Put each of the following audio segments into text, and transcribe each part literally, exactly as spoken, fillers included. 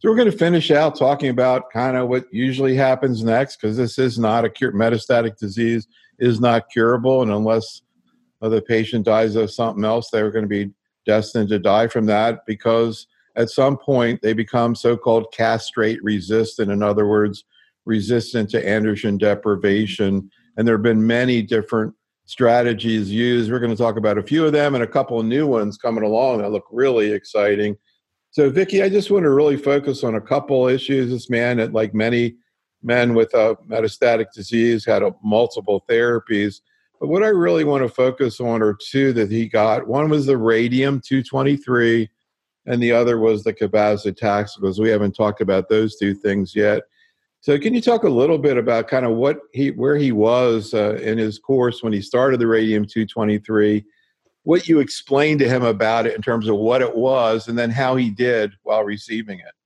So we're going to finish out talking about kind of what usually happens next, because this is not a cure. Metastatic disease is not curable, and unless uh, the patient dies of something else, they're going to be destined to die from that, because at some point they become so-called castrate resistant. In other words, resistant to androgen deprivation. And there have been many different strategies used. We're going to talk about a few of them and a couple of new ones coming along that look really exciting. So, Vicki, I just want to really focus on a couple issues. This man, like many men with a metastatic disease, had a, multiple therapies. But what I really want to focus on are two that he got. One was the radium two twenty-three, and the other was the cabazitaxel, because we haven't talked about those two things yet. So can you talk a little bit about kind of what he, where he was uh, in his course when he started the radium two twenty-three, what you explained to him about it in terms of what it was, and then how he did while receiving it?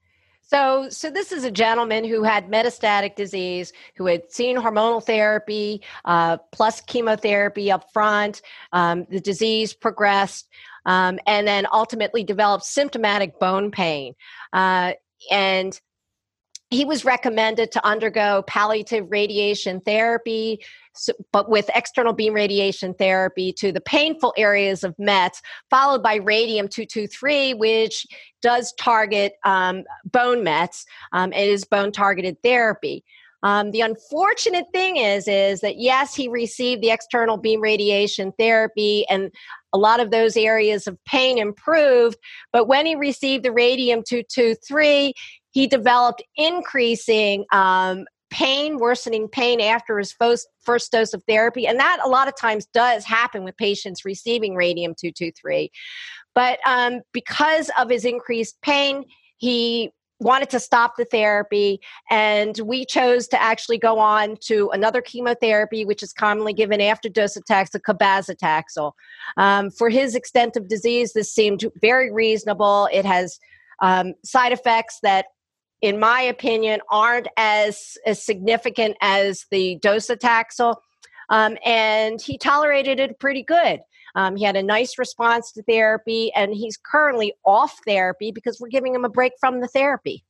So, so this is a gentleman who had metastatic disease, who had seen hormonal therapy uh, plus chemotherapy up front. Um, the disease progressed, um, and then ultimately developed symptomatic bone pain. Uh, and he was recommended to undergo palliative radiation therapy, so, but with external beam radiation therapy to the painful areas of Mets, followed by radium two twenty-three, which does target um, bone Mets. Um, it is bone-targeted therapy. Um, the unfortunate thing is, is that, yes, he received the external beam radiation therapy, and a lot of those areas of pain improved, but when he received the radium two twenty-three, he developed increasing um, pain, worsening pain after his first, first dose of therapy. And that a lot of times does happen with patients receiving radium two twenty-three. But um, because of his increased pain, he wanted to stop the therapy, and we chose to actually go on to another chemotherapy, which is commonly given after docetaxel, cabazitaxel. Um, for his extent of disease, this seemed very reasonable. It has um, side effects that, in my opinion, aren't as, as significant as the docetaxel, um, and he tolerated it pretty good. Um, he had a nice response to therapy, and he's currently off therapy because we're giving him a break from the therapy.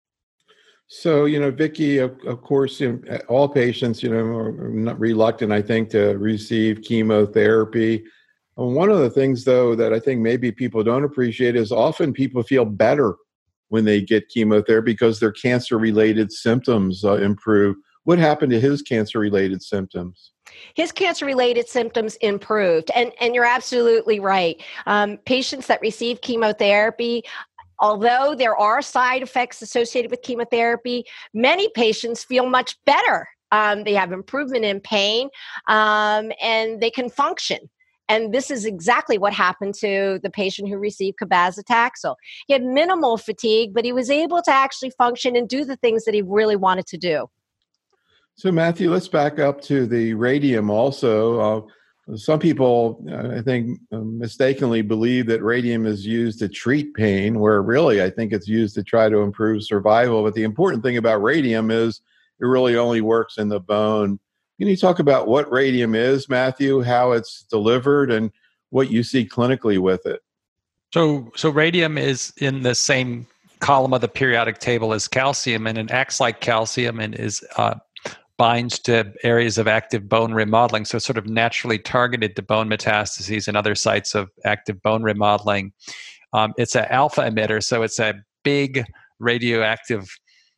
So, you know, Vicki, of, of course, you know, all patients, you know, are not reluctant, I think, to receive chemotherapy. And one of the things, though, that I think maybe people don't appreciate is often people feel better when they get chemotherapy because their cancer-related symptoms uh, improve. What happened to his cancer-related symptoms? His cancer-related symptoms improved. And, and you're absolutely right. Um, patients that receive chemotherapy, although there are side effects associated with chemotherapy, many patients feel much better. Um, they have improvement in pain, um, and they can function. And this is exactly what happened to the patient who received cabazitaxel. He had minimal fatigue, but he was able to actually function and do the things that he really wanted to do. So, Matthew, let's back up to the radium also. Uh, some people, uh, I think, uh, mistakenly believe that radium is used to treat pain, where really I think it's used to try to improve survival. But the important thing about radium is it really only works in the bone. Can you talk about what radium is, Matthew, how it's delivered, and what you see clinically with it? So, so radium is in the same column of the periodic table as calcium, and it acts like calcium and is uh, binds to areas of active bone remodeling, so it's sort of naturally targeted to bone metastases and other sites of active bone remodeling. Um, it's an alpha emitter, so it's a big radioactive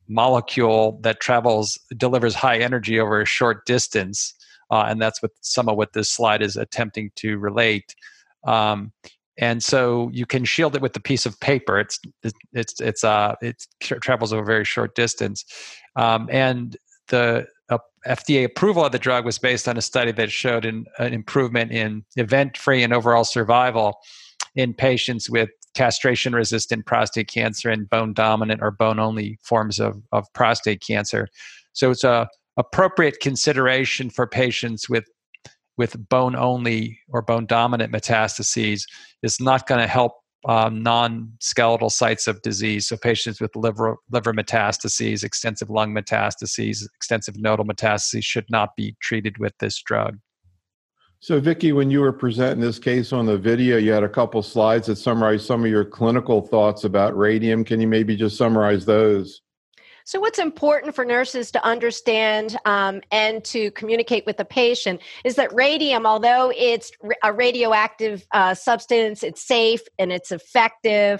molecule that travels, delivers high energy over a short distance, uh, and that's what some of what this slide is attempting to relate. Um, and so you can shield it with a piece of paper. It's it's it's uh it travels over a very short distance, um, and the uh, F D A approval of the drug was based on a study that showed an, an improvement in event-free and overall survival in patients with castration-resistant prostate cancer and bone-dominant or bone-only forms of, of prostate cancer. So it's a appropriate consideration for patients with with bone-only or bone-dominant metastases. It's not going to help Um, non-skeletal sites of disease, so patients with liver liver metastases, extensive lung metastases, extensive nodal metastases should not be treated with this drug. So, Vicki, when you were presenting this case on the video, you had a couple slides that summarized some of your clinical thoughts about radium. Can you maybe just summarize those? So what's important for nurses to understand um, and to communicate with the patient is that radium, although it's a radioactive uh, substance, it's safe and it's effective.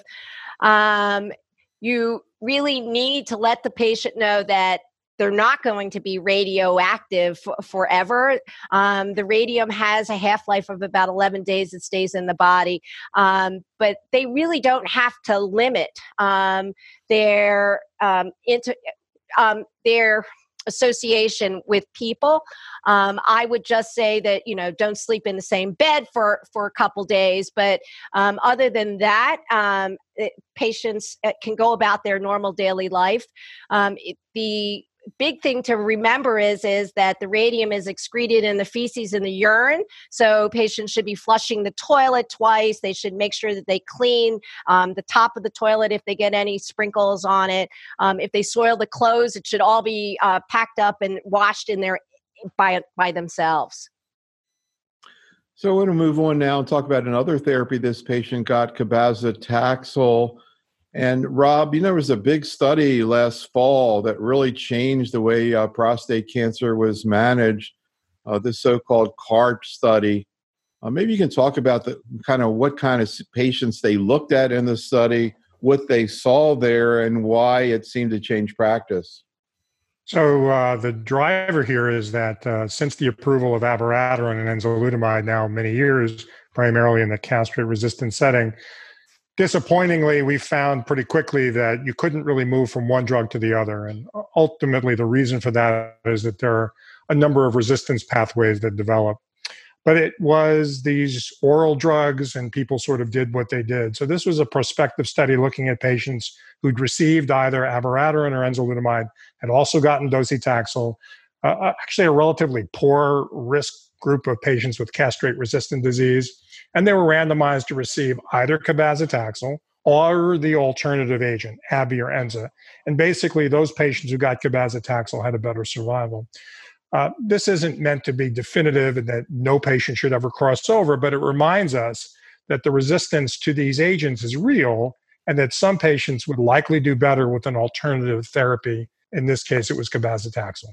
Um, you really need to let the patient know that they're not going to be radioactive f- forever. Um, the radium has a half-life of about eleven days. It stays in the body. Um, but they really don't have to limit um, their, um, into, um, their association with people. Um, I would just say that, you know, don't sleep in the same bed for, for a couple days. But um, other than that, um, it, patients can go about their normal daily life. Um, it, the big thing to remember is is that the radium is excreted in the feces and the urine. So patients should be flushing the toilet twice. They should make sure that they clean um, the top of the toilet if they get any sprinkles on it. Um, if they soil the clothes, it should all be uh, packed up and washed in there by by themselves. So I want to move on now and talk about another therapy this patient got, cabazitaxel. And Rob, you know, there was a big study last fall that really changed the way uh, prostate cancer was managed, uh, this so-called CART study. Uh, maybe you can talk about the kind of what kind of patients they looked at in the study, what they saw there, and why it seemed to change practice. So uh, the driver here is that uh, since the approval of abiraterone and enzalutamide now many years, primarily in the castrate-resistant setting, disappointingly, we found pretty quickly that you couldn't really move from one drug to the other. And ultimately, the reason for that is that there are a number of resistance pathways that develop. But it was these oral drugs, and people sort of did what they did. So this was a prospective study looking at patients who'd received either abiraterone or enzalutamide, had also gotten docetaxel, uh, actually a relatively poor risk group of patients with castrate-resistant disease. And they were randomized to receive either cabazitaxel or the alternative agent, Abi or Enza. And basically, those patients who got cabazitaxel had a better survival. Uh, this isn't meant to be definitive and that no patient should ever cross over, but it reminds us that the resistance to these agents is real and that some patients would likely do better with an alternative therapy. In this case, it was cabazitaxel.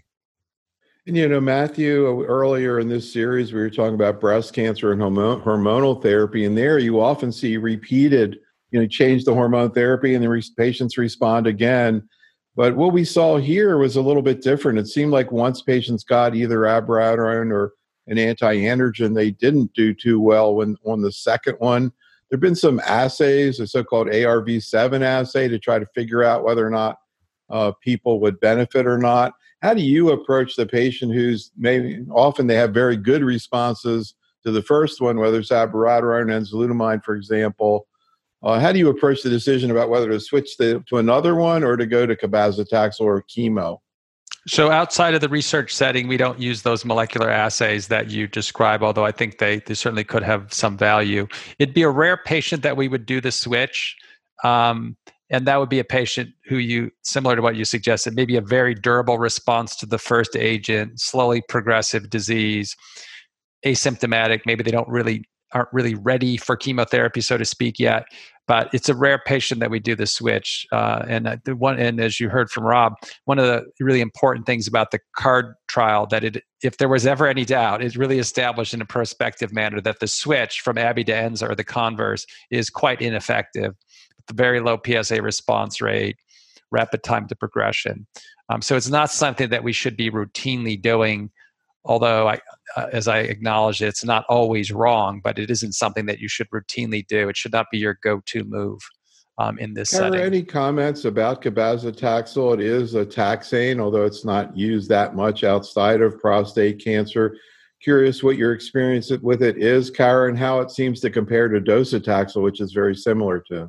And, you know, Matthew, earlier in this series, we were talking about breast cancer and hormone, hormonal therapy. And there you often see repeated, you know, change the hormone therapy and the re- patients respond again. But what we saw here was a little bit different. It seemed like once patients got either abiraterone or an anti-androgen, they didn't do too well when on the second one. There have been some assays, a so-called A R V seven assay, to try to figure out whether or not uh, people would benefit or not. How do you approach the patient who's maybe often they have very good responses to the first one, whether it's abiraterone, enzalutamide, for example? Uh, how do you approach the decision about whether to switch to, to another one or to go to cabazitaxel or chemo? So outside of the research setting, we don't use those molecular assays that you describe, although I think they, they certainly could have some value. It'd be a rare patient that we would do the switch. Um, and that would be a patient who you, similar to what you suggested, maybe a very durable response to the first agent, slowly progressive disease, asymptomatic. Maybe they don't really aren't really ready for chemotherapy, so to speak, yet. But it's a rare patient that we do the switch. Uh, and the one, and as you heard from Rob, one of the really important things about the CARD trial, that it, if there was ever any doubt, it really established in a prospective manner that the switch from Abi to Enza or the converse is quite ineffective. The very low P S A response rate, rapid time to progression. Um, so it's not something that we should be routinely doing. Although, I, uh, as I acknowledge, it's not always wrong, but it isn't something that you should routinely do. It should not be your go-to move um, in this Are setting. there any comments about cabazitaxel? It is a taxane, although it's not used that much outside of prostate cancer. Curious what your experience with it is, Kara, and how it seems to compare to docetaxel, which is very similar to.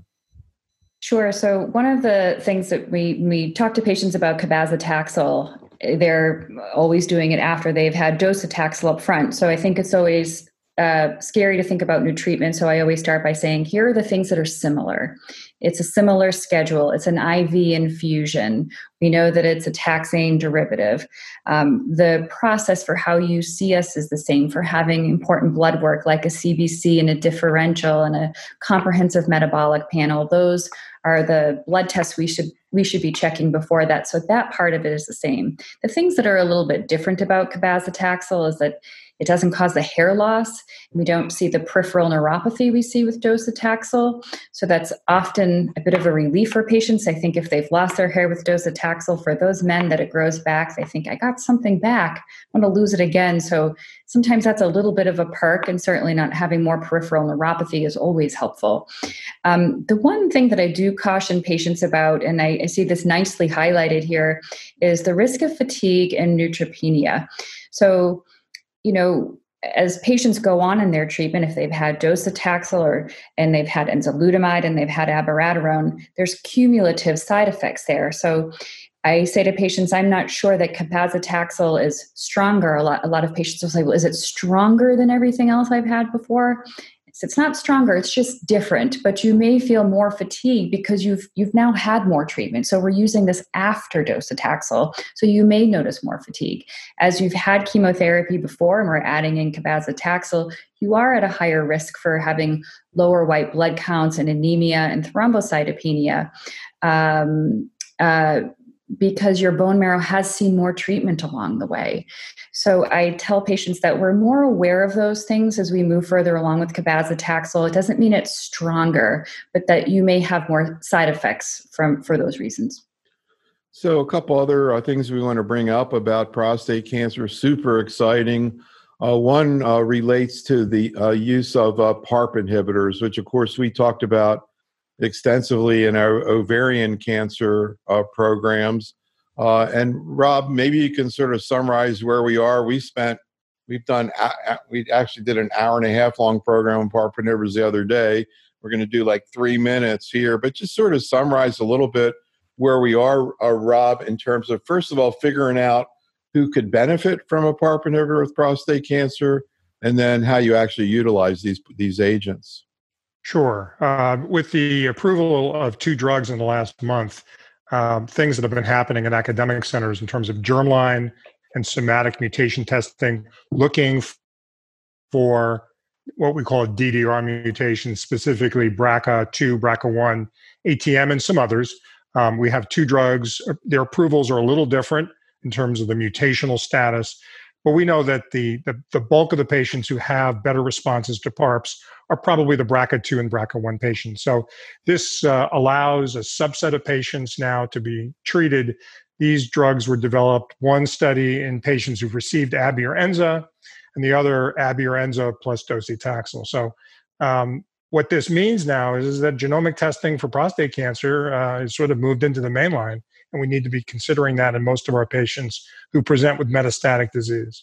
Sure. So one of the things that we we talk to patients about cabazitaxel, they're always doing it after they've had docetaxel up front. So I think it's always uh, scary to think about new treatment. So I always start by saying, here are the things that are similar. It's a similar schedule. It's an I V infusion. We know that it's a taxane derivative. Um, the process for how you see us is the same, for having important blood work like a C B C and a differential and a comprehensive metabolic panel. Those are the blood tests we should we should be checking before that. So that part of it is the same. The things that are a little bit different about cabazitaxel is that it doesn't cause the hair loss. We don't see the peripheral neuropathy we see with docetaxel. So that's often a bit of a relief for patients. I think if they've lost their hair with docetaxel, for those men that it grows back, they think, I got something back, I'm going to lose it again. So sometimes that's a little bit of a perk, and certainly not having more peripheral neuropathy is always helpful. Um, the one thing that I do caution patients about, and I, I see this nicely highlighted here, is the risk of fatigue and neutropenia. So you know, as patients go on in their treatment, if they've had docetaxel or and they've had enzalutamide and they've had abiraterone, there's cumulative side effects there. So I say to patients, I'm not sure that cabazitaxel is stronger. A lot, a lot of patients will say, well, is it stronger than everything else I've had before? It's not stronger, it's just different, but you may feel more fatigue because you've you've now had more treatment. So we're using this after docetaxel, so you may notice more fatigue. As you've had chemotherapy before and we're adding in cabazitaxel, you are at a higher risk for having lower white blood counts and anemia and thrombocytopenia. Um, uh, because your bone marrow has seen more treatment along the way. So I tell patients that we're more aware of those things as we move further along with cabazitaxel. It doesn't mean it's stronger, but that you may have more side effects from for those reasons. So a couple other uh, things we want to bring up about prostate cancer, super exciting. Uh, one uh, relates to the uh, use of uh, PARP inhibitors, which of course we talked about extensively in our ovarian cancer uh, programs. Uh, and Rob, maybe you can sort of summarize where we are. We spent, we've done, a, we actually did an hour and a half long program on PARP inhibitors the other day. We're going to do like three minutes here, but just sort of summarize a little bit where we are, uh, Rob, in terms of, first of all, figuring out who could benefit from a PARP inhibitor with prostate cancer, and then how you actually utilize these these agents. Sure. Uh, with the approval of two drugs in the last month, um, things that have been happening in academic centers in terms of germline and somatic mutation testing, looking f- for what we call D D R mutations, specifically B R C A two, B R C A one, A T M, and some others. Um, we have two drugs. Their approvals are a little different in terms of the mutational status, but we know that the, the, the bulk of the patients who have better responses to PARPs are probably the B R C A two and B R C A one patients. So this uh, allows a subset of patients now to be treated. These drugs were developed, one study in patients who've received Abi or Enza, and the other Abi or Enza plus docetaxel. So um, what this means now is, is that genomic testing for prostate cancer uh, is sort of moved into the mainline, and we need to be considering that in most of our patients who present with metastatic disease.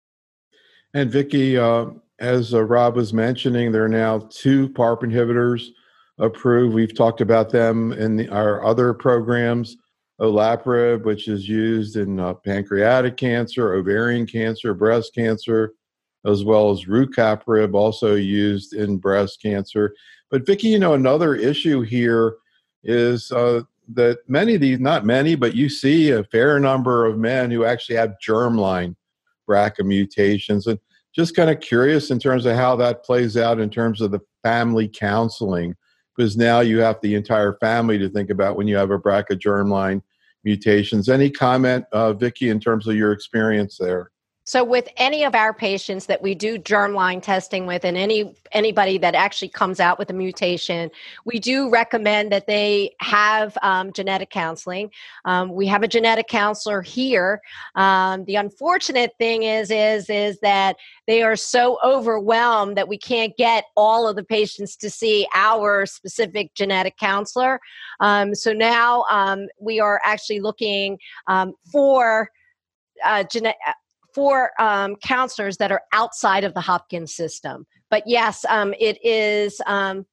And Vicki, uh, as uh, Rob was mentioning, there are now two PARP inhibitors approved. We've talked about them in the, our other programs, olaparib, which is used in uh, pancreatic cancer, ovarian cancer, breast cancer, as well as rucaparib, also used in breast cancer. But Vicki, you know, another issue here is uh, that many of these, not many, but you see a fair number of men who actually have germline B R C A mutations. And just kind of curious in terms of how that plays out in terms of the family counseling, because now you have the entire family to think about when you have a B R C A germline mutations. Any comment, uh, Vicki, in terms of your experience there? So with any of our patients that we do germline testing with, and any anybody that actually comes out with a mutation, we do recommend that they have um, genetic counseling. Um, we have a genetic counselor here. Um, the unfortunate thing is, is, is that they are so overwhelmed that we can't get all of the patients to see our specific genetic counselor. Um, so now um, we are actually looking um, for uh, genetic. for um, counselors that are outside of the Hopkins system. But yes, um, it is um,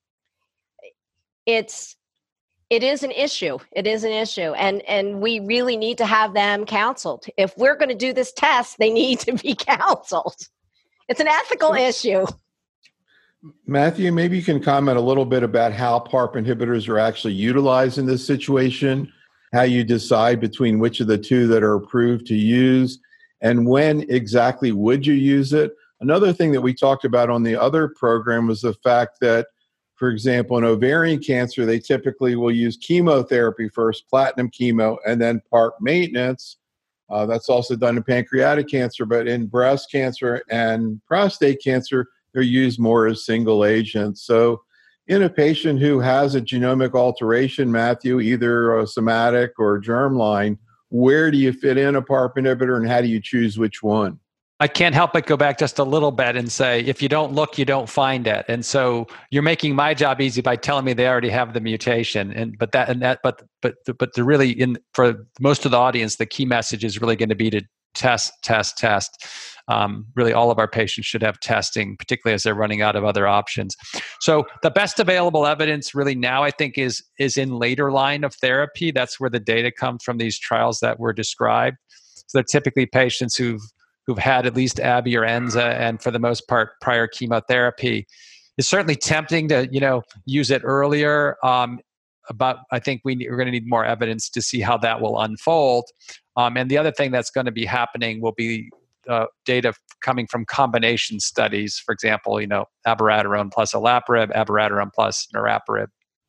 it's it is an issue. It is an issue, and and we really need to have them counseled. If we're going to do this test, they need to be counseled. It's an ethical issue. Matthew, maybe you can comment a little bit about how PARP inhibitors are actually utilized in this situation, how you decide between which of the two that are approved to use, and when exactly would you use it. Another thing that we talked about on the other program was the fact that, for example, in ovarian cancer, they typically will use chemotherapy first, platinum chemo, and then PARP maintenance. Uh, that's also done in pancreatic cancer, but in breast cancer and prostate cancer, they're used more as single agents. So in a patient who has a genomic alteration, Matthew, either a somatic or germline, where do you fit in a PARP inhibitor and how do you choose which one? I can't help but go back just a little bit and say, if you don't look, you don't find it. And so you're making my job easy by telling me they already have the mutation. And but that and that but but but to really in for most of the audience, the key message is really going to be to test, test, test. Um, really, all of our patients should have testing, particularly as they're running out of other options. So the best available evidence really now, I think, is is in later line of therapy. That's where the data comes from these trials that were described. So they're typically patients who've who've had at least A B or Enza, and for the most part, prior chemotherapy. It's certainly tempting to, you know, use it earlier. Um, but I think we, we're going to need more evidence to see how that will unfold. Um, and the other thing that's going to be happening will be uh, data coming from combination studies. For example, you know, abiraterone plus olaparib, abiraterone plus niraparib.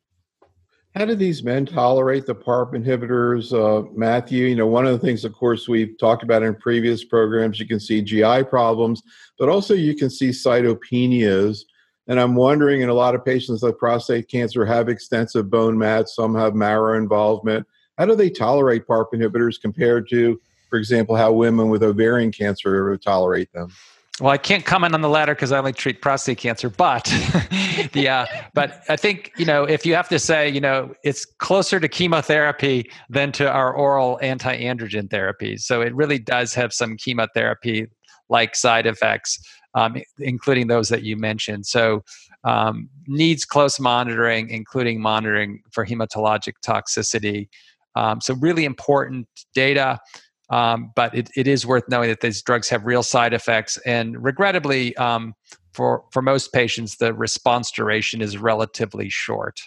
How do these men tolerate the PARP inhibitors, uh, Matthew? You know, one of the things, of course, we've talked about in previous programs, you can see G I problems, but also you can see cytopenias. And I'm wondering, in a lot of patients with prostate cancer have extensive bone mats, some have marrow involvement. How do they tolerate PARP inhibitors compared to, for example, how women with ovarian cancer tolerate them? Well, I can't comment on the latter because I only treat prostate cancer, but the uh, but I think, you know, if you have to say, you know, it's closer to chemotherapy than to our oral anti-androgen therapies. So it really does have some chemotherapy-like side effects, um, including those that you mentioned. So um, needs close monitoring, including monitoring for hematologic toxicity. Um, so really important data. Um, but it, it is worth knowing that these drugs have real side effects. And regrettably, um, for, for most patients, the response duration is relatively short.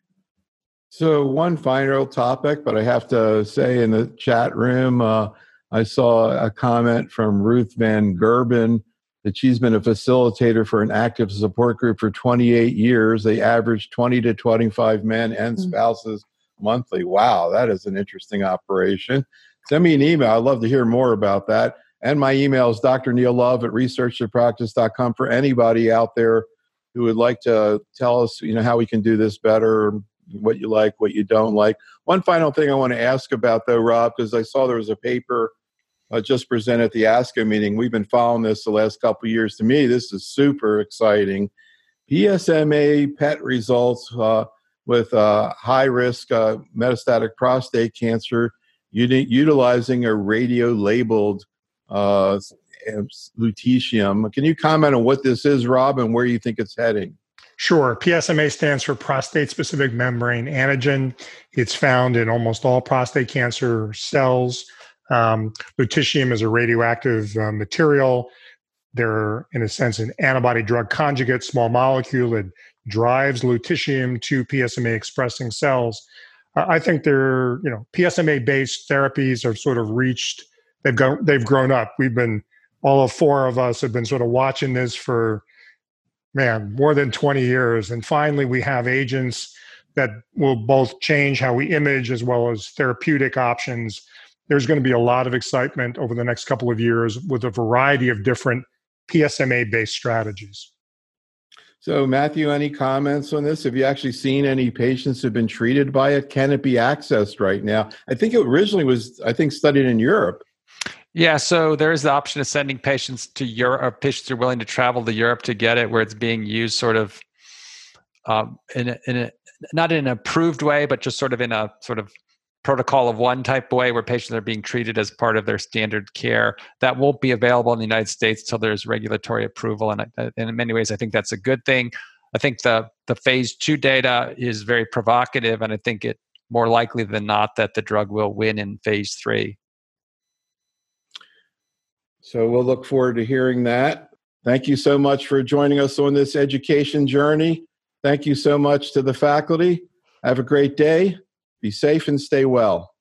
So one final topic, but I have to say in the chat room, uh, I saw a comment from Ruth Van Gerben that she's been a facilitator for an active support group for twenty-eight years. They average twenty to twenty-five men and spouses mm-hmm. monthly. Wow, that is an interesting operation. Send me an email. I'd love to hear more about that. And my email is d r neil love at research to practice dot com for anybody out there who would like to tell us, you know, how we can do this better, what you like, what you don't like. One final thing I want to ask about, though, Rob, because I saw there was a paper uh, just presented at the ASCO meeting. We've been following this the last couple of years. To me, this is super exciting. P S M A P E T results uh, with uh, high-risk uh, metastatic prostate cancer utilizing a radio-labeled uh, lutetium. Can you comment on what this is, Rob, and where you think it's heading? Sure. P S M A stands for prostate-specific membrane antigen. It's found in almost all prostate cancer cells. Um, lutetium is a radioactive uh, material. They're, in a sense, an antibody-drug conjugate, small molecule that drives lutetium to P S M A-expressing cells. I think they're, you know, P S M A-based therapies have sort of reached, they've gone, they've grown up. We've been, all of four of us have been sort of watching this for, man, more than twenty years. And finally, we have agents that will both change how we image as well as therapeutic options. There's going to be a lot of excitement over the next couple of years with a variety of different P S M A-based strategies. So, Matthew, any comments on this? Have you actually seen any patients who've been treated by it? Can it be accessed right now? I think it originally was, I think, studied in Europe. Yeah, so there is the option of sending patients to Europe, or patients are willing to travel to Europe to get it, where it's being used sort of um, in, a, in a, not in an approved way, but just sort of in a sort of protocol of one type way where patients are being treated as part of their standard care. That won't be available in the United States until there's regulatory approval. And, and in many ways, I think that's a good thing. I think the, the phase two data is very provocative, and I think it more likely than not that the drug will win in phase three. So we'll look forward to hearing that. Thank you so much for joining us on this education journey. Thank you so much to the faculty. Have a great day. Be safe and stay well.